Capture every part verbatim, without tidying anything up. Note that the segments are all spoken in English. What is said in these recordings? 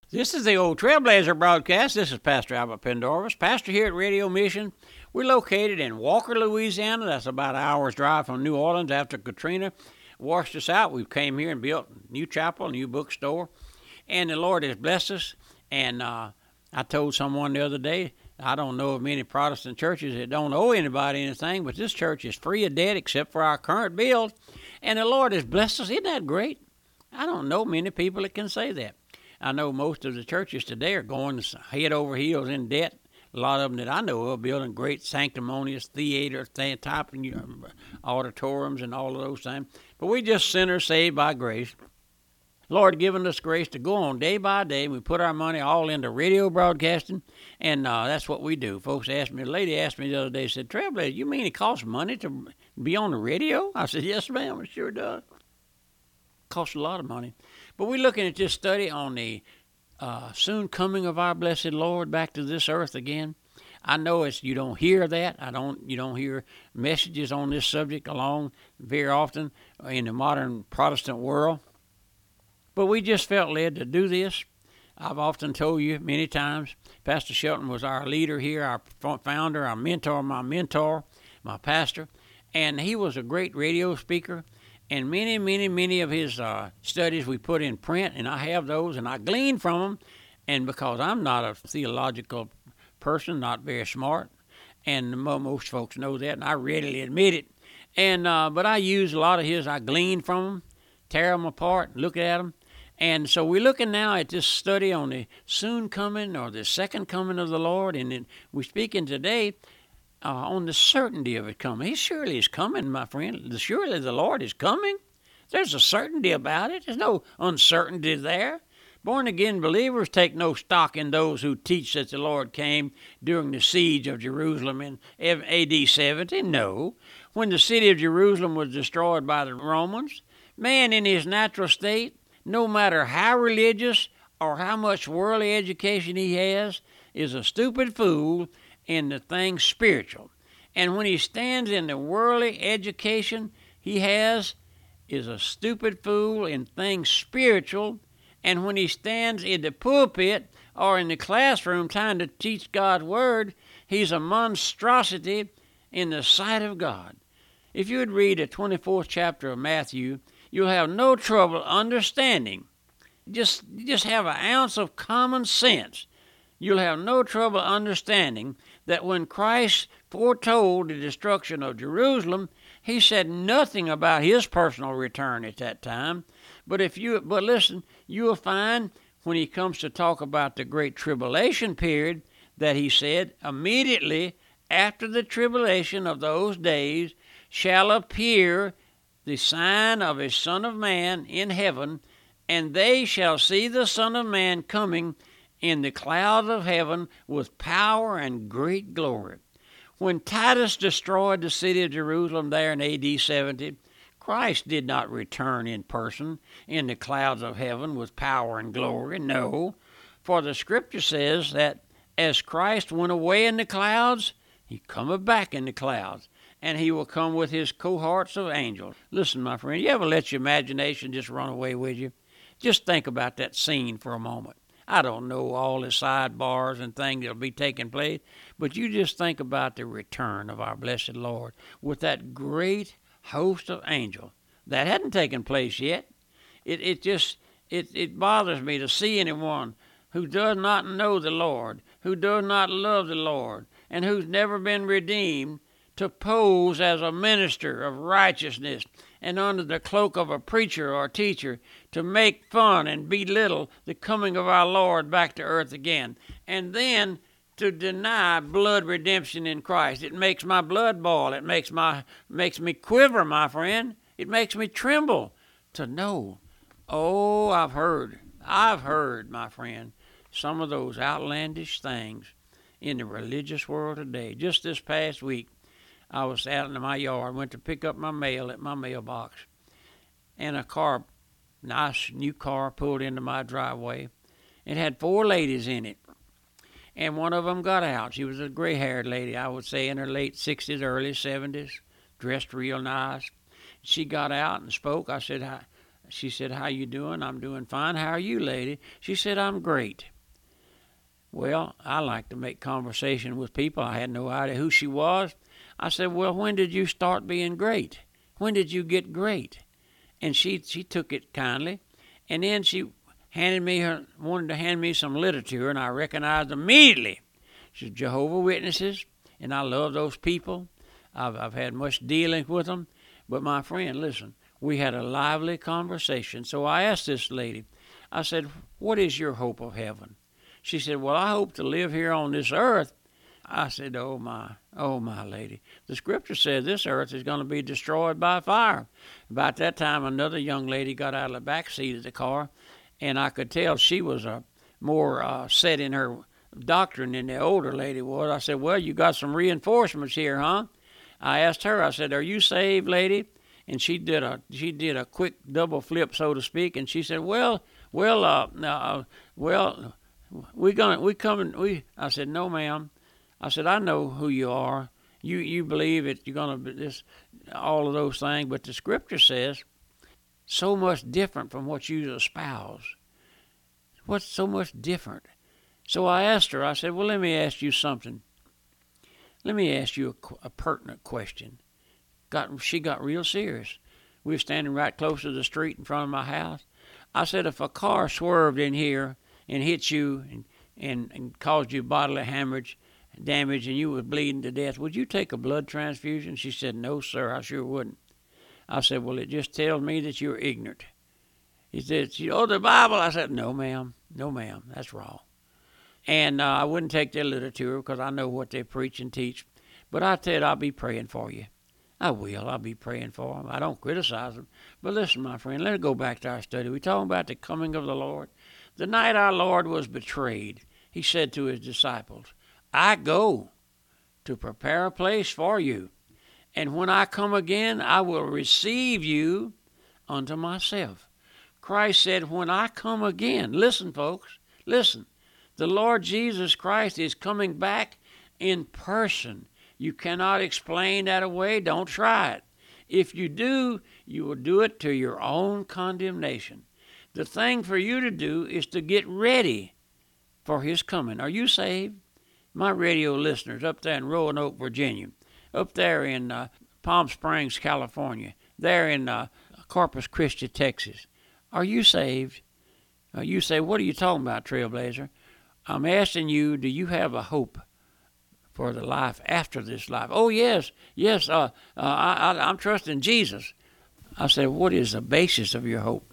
This is the Old Trailblazer broadcast. This is Pastor Albert Pendarvis, pastor here at Radio Mission. We're located in Walker, Louisiana. That's about an hour's drive from New Orleans. After Katrina washed us out, we came here and built a new chapel, a new bookstore, and the Lord has blessed us. And uh, I told someone the other day, I don't know of many Protestant churches that don't owe anybody anything, but this church is free of debt except for our current bills, and the Lord has blessed us. Isn't that great? I don't know many people that can say that. I know most of the churches today are going head over heels in debt. A lot of them that I know of building great sanctimonious theater type auditoriums and all of those things. But we just sinners saved by grace. Lord given us grace to go on day by day. We put our money all into radio broadcasting, and uh, that's what we do. Folks asked me, a lady asked me the other day, said, Trailblazer, you mean it costs money to be on the radio? I said, yes, ma'am, it sure does. It costs a lot of money. But we're looking at this study on the uh, soon coming of our blessed Lord back to this earth again. I know it's you don't hear that. I don't. You don't hear messages on this subject along very often in the modern Protestant world. But we just felt led to do this. I've often told you many times, Pastor Shelton was our leader here, our founder, our mentor, my mentor, my pastor, and he was a great radio speaker. And many, many, many of his uh, studies we put in print, and I have those, and I glean from them. And because I'm not a theological person, not very smart, and most folks know that, and I readily admit it. And uh, but I use a lot of his. I glean from them, tear them apart, look at them. And so we're looking now at this study on the soon coming or the second coming of the Lord, and then we're speaking today Uh, on the certainty of it coming. He surely is coming, my friend. Surely the Lord is coming. There's a certainty about it. There's no uncertainty there. Born-again believers take no stock in those who teach that the Lord came during the siege of Jerusalem in A D seventy. No. When the city of Jerusalem was destroyed by the Romans, man in his natural state, no matter how religious or how much worldly education he has, is a stupid fool in the things spiritual. And when he stands in the worldly education he has, is a stupid fool in things spiritual. And when he stands in the pulpit or in the classroom trying to teach God's word, he's a monstrosity in the sight of God. If you would read the twenty-fourth chapter of Matthew, you'll have no trouble understanding. Just, just have an ounce of common sense. You'll have no trouble understanding that when Christ foretold the destruction of Jerusalem, he said nothing about his personal return at that time. But if you, but listen, you will find when he comes to talk about the great tribulation period that he said, immediately after the tribulation of those days shall appear the sign of a Son of Man in heaven, and they shall see the Son of Man coming in the clouds of heaven with power and great glory. When Titus destroyed the city of Jerusalem there in A D seventy, Christ did not return in person in the clouds of heaven with power and glory. No, for the scripture says that as Christ went away in the clouds, he cometh back in the clouds, and he will come with his cohorts of angels. Listen, my friend, you ever let your imagination just run away with you? Just think about that scene for a moment. I don't know all the sidebars and things that will be taking place, but you just think about the return of our blessed Lord with that great host of angels. That hadn't taken place yet. It it just, it, it bothers me to see anyone who does not know the Lord, who does not love the Lord, and who's never been redeemed, to pose as a minister of righteousness and under the cloak of a preacher or teacher to make fun and belittle the coming of our Lord back to earth again. And then to deny blood redemption in Christ. It makes my blood boil. It makes my makes me quiver, my friend. It makes me tremble to know. Oh, I've heard, I've heard, my friend, some of those outlandish things in the religious world today. Just this past week, I was out in my yard, went to pick up my mail at my mailbox, and a car, nice new car, pulled into my driveway. It had four ladies in it, and one of them got out. She was a gray-haired lady, I would say in her late sixties, early seventies, dressed real nice. She got out and spoke. I said, hi, She said, how you doing? I'm doing fine. How are you, lady? She said, I'm great. Well, I like to make conversation with people. I had no idea who she was. I said, well, when did you start being great? When did you get great? And she she took it kindly. And then she handed me her, wanted to hand me some literature, and I recognized immediately. She's Jehovah's Witnesses, and I love those people. I've, I've had much dealings with them. But my friend, listen, we had a lively conversation. So I asked this lady, I said, what is your hope of heaven? She said, well, I hope to live here on this earth. I said, oh, my, oh, my lady. The scripture says this earth is going to be destroyed by fire. About that time, another young lady got out of the back seat of the car, and I could tell she was uh, more uh, set in her doctrine than the older lady was. I said, well, you got some reinforcements here, huh? I asked her, I said, are you saved, lady? And she did a she did a quick double flip, so to speak, and she said, well, well, uh, uh well, we gonna we coming we. I said, no, ma'am. I said, I know who you are. You you believe that you're gonna be this, all of those things, but the scripture says so much different from what you espouse. What's so much different? So I asked her. I said, well, let me ask you something. Let me ask you a, a pertinent question. Got she got real serious. We were standing right close to the street in front of my house. I said, if a car swerved in here and hit you and, and, and caused you bodily hemorrhage, damage, and you were bleeding to death, would you take a blood transfusion? She said, no, sir, I sure wouldn't. I said, well, it just tells me that you're ignorant. He said, oh, the Bible? I said, no, ma'am. No, ma'am. That's wrong. And uh, I wouldn't take their literature because I know what they preach and teach. But I said, I'll be praying for you. I will. I'll be praying for them. I don't criticize them. But listen, my friend, let's go back to our study. We're talking about the coming of the Lord. The night our Lord was betrayed, he said to his disciples, I go to prepare a place for you. And when I come again, I will receive you unto myself. Christ said, when I come again, listen, folks, listen. The Lord Jesus Christ is coming back in person. You cannot explain that away. Don't try it. If you do, you will do it to your own condemnation. The thing for you to do is to get ready for his coming. Are you saved? My radio listeners up there in Roanoke, Virginia, up there in uh, Palm Springs, California, there in uh, Corpus Christi, Texas, are you saved? Uh, you say, what are you talking about, Trailblazer? I'm asking you, do you have a hope for the life after this life? Oh, yes, yes, uh, uh, I, I, I'm trusting Jesus. I said, what is the basis of your hope?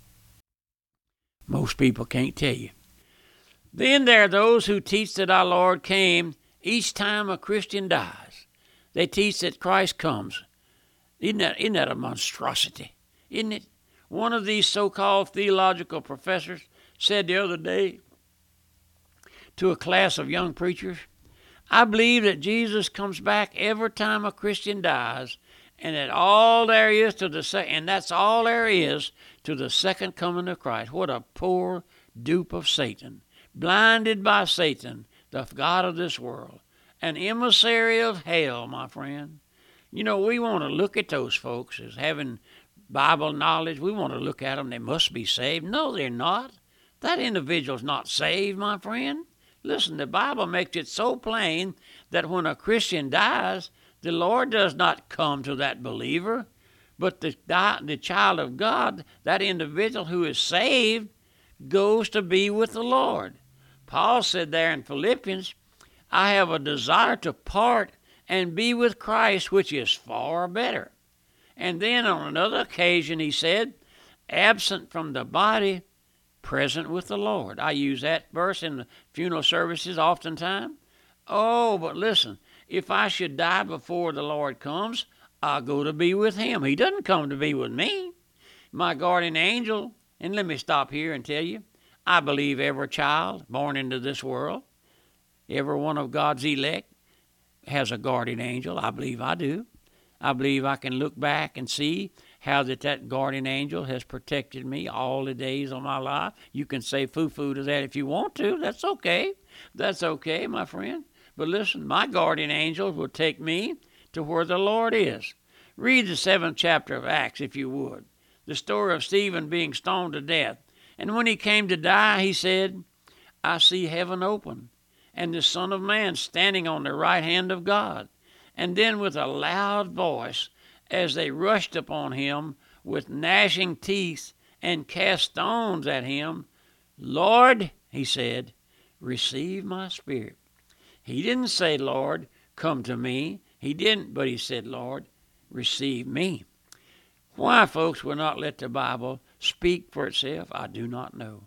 Most people can't tell you. Then there are those who teach that our Lord came each time a Christian dies. They teach that Christ comes. Isn't that, isn't that a monstrosity? Isn't it? One of these so-called theological professors said the other day to a class of young preachers, I believe that Jesus comes back every time a Christian dies, and that all there is to the second, and that's all there is to the second coming of Christ. What a poor dupe of Satan, blinded by Satan, the god of this world, an emissary of hell, my friend. You know, we want to look at those folks as having Bible knowledge. We want to look at them. They must be saved. No, they're not. That individual's not saved, my friend. Listen, the Bible makes it so plain that when a Christian dies, the Lord does not come to that believer, but the, the child of God, that individual who is saved, goes to be with the Lord. Paul said there in Philippians, I have a desire to part and be with Christ, which is far better. And then on another occasion he said, absent from the body, present with the Lord. I use that verse in the funeral services oftentimes. Oh, but listen, if I should die before the Lord comes, I'll go to be with him. He doesn't come to be with me. My guardian angel, and let me stop here and tell you, I believe every child born into this world, every one of God's elect, has a guardian angel. I believe I do. I believe I can look back and see how that that guardian angel has protected me all the days of my life. You can say foo-foo to that if you want to. That's okay. That's okay, my friend. But listen, my guardian angel will take me to where the Lord is. Read the seventh chapter of Acts, if you would. the story of Stephen being stoned to death. And when he came to die, he said, I see heaven open, and the Son of Man standing on the right hand of God. And then with a loud voice, as they rushed upon him with gnashing teeth and cast stones at him, Lord, he said, receive my spirit. He didn't say, Lord, come to me. He didn't, but he said, Lord, receive me. Why folks will not let the Bible speak for itself, I do not know.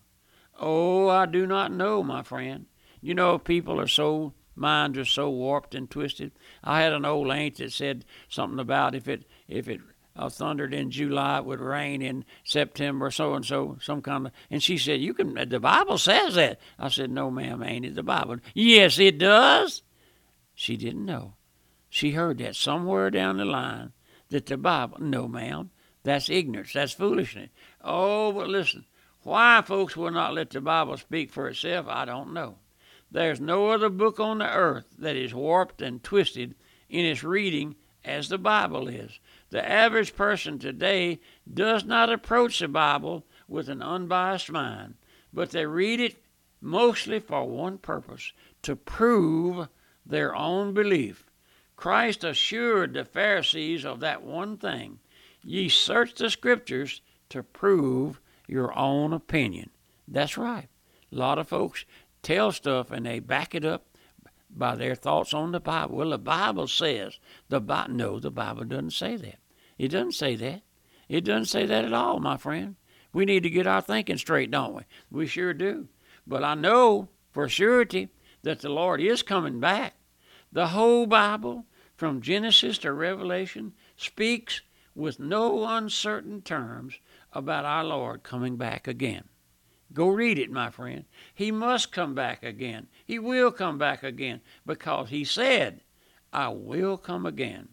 Oh, I do not know, my friend. You know, people are so, minds are so warped and twisted. I had an old aunt that said something about if it if it uh, thundered in July, it would rain in September, so and so, some kind of. And she said, "You can." The Bible says that. I said, "No, ma'am, ain't it the Bible?" Yes, it does. She didn't know. She heard that somewhere down the line that the Bible. No, ma'am, that's ignorance. That's foolishness. Oh, but listen. Why folks will not let the Bible speak for itself, I don't know. There's no other book on the earth that is warped and twisted in its reading as the Bible is. The average person today does not approach the Bible with an unbiased mind, but they read it mostly for one purpose, to prove their own belief. Christ assured the Pharisees of that one thing. Ye search the Scriptures to prove your own opinion. That's right. A lot of folks tell stuff and they back it up by their thoughts on the Bible. Well, the Bible says, the Bible, no, the Bible doesn't say that. It doesn't say that. It doesn't say that at all, my friend. We need to get our thinking straight, don't we? We sure do. But I know for surety that the Lord is coming back. The whole Bible, from Genesis to Revelation, speaks with no uncertain terms about our Lord coming back again. Go read it, my friend. He must come back again. He will come back again because he said, I will come again.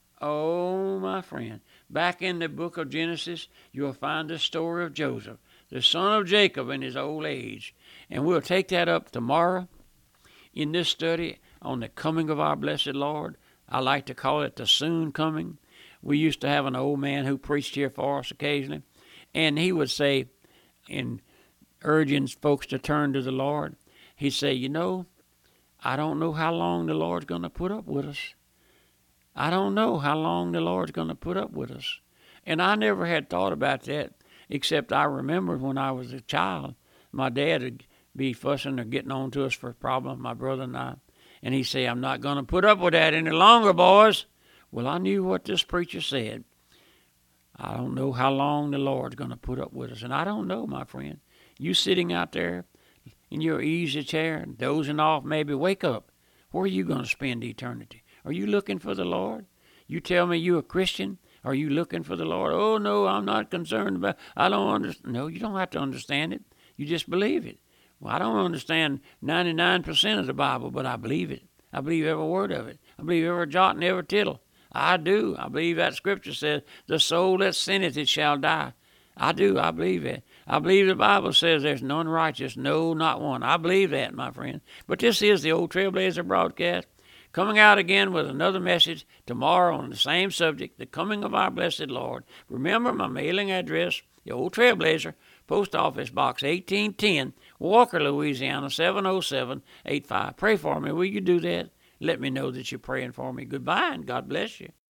Oh, my friend, back in the book of Genesis, you'll find the story of Joseph, the son of Jacob in his old age. And we'll take that up tomorrow in this study on the coming of our blessed Lord. I like to call it the soon coming. We used to have an old man who preached here for us occasionally, and he would say, in urging folks to turn to the Lord, he'd say, you know, I don't know how long the Lord's going to put up with us. I don't know how long the Lord's going to put up with us. And I never had thought about that, except I remembered when I was a child, my dad would be fussing or getting on to us for a problem, my brother and I. And he'd say, I'm not going to put up with that any longer, boys. Well, I knew what this preacher said. I don't know how long the Lord's going to put up with us. And I don't know, my friend. You sitting out there in your easy chair, dozing off, maybe wake up. Where are you going to spend eternity? Are you looking for the Lord? You tell me you're a Christian. Are you looking for the Lord? Oh, no, I'm not concerned about it. I don't understand. No, you don't have to understand it. You just believe it. Well, I don't understand ninety-nine percent of the Bible, but I believe it. I believe every word of it. I believe every jot and every tittle. I do. I believe that scripture says, the soul that sinneth, it shall die. I do. I believe it. I believe the Bible says there's none righteous, no, not one. I believe that, my friend. But this is the Old Trailblazer broadcast, coming out again with another message tomorrow on the same subject, the coming of our blessed Lord. Remember my mailing address, the Old Trailblazer, Post Office Box eighteen ten, Walker, Louisiana, seven oh seven eight five. Pray for me. Will you do that? Let me know that you're praying for me. Goodbye, and God bless you.